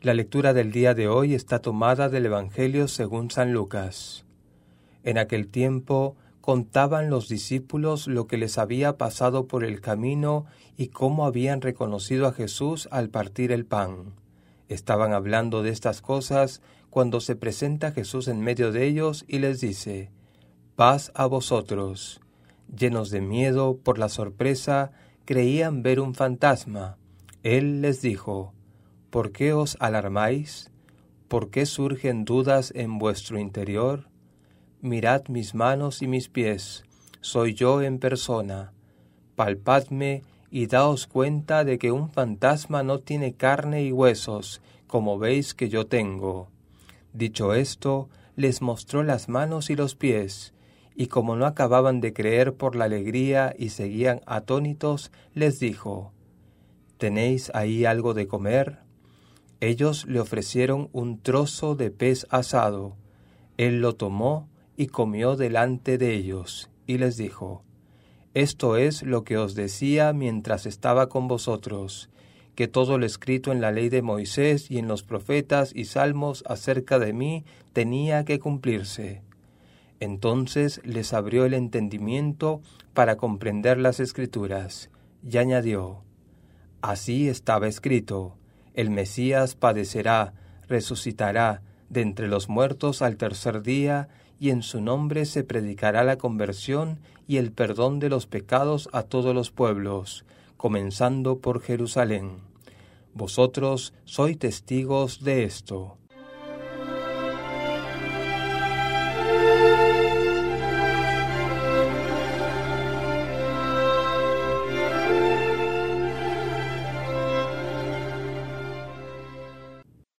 La lectura del día de hoy está tomada del Evangelio según San Lucas. En aquel tiempo contaban los discípulos lo que les había pasado por el camino y cómo habían reconocido a Jesús al partir el pan. Estaban hablando de estas cosas cuando se presenta Jesús en medio de ellos y les dice: «Paz a vosotros». Llenos de miedo por la sorpresa, creían ver un fantasma. Él les dijo: «¿Por qué os alarmáis? ¿Por qué surgen dudas en vuestro interior? Mirad mis manos y mis pies, soy yo en persona. Palpadme y daos cuenta de que un fantasma no tiene carne y huesos, como veis que yo tengo». Dicho esto, les mostró las manos y los pies, y como no acababan de creer por la alegría y seguían atónitos, les dijo: «¿Tenéis ahí algo de comer?». Ellos le ofrecieron un trozo de pez asado. Él lo tomó y comió delante de ellos, y les dijo: «Esto es lo que os decía mientras estaba con vosotros, que todo lo escrito en la ley de Moisés y en los profetas y salmos acerca de mí tenía que cumplirse». Entonces les abrió el entendimiento para comprender las Escrituras, y añadió: «Así estaba escrito: el Mesías padecerá, resucitará de entre los muertos al tercer día, y en su nombre se predicará la conversión y el perdón de los pecados a todos los pueblos, comenzando por Jerusalén. Vosotros sois testigos de esto».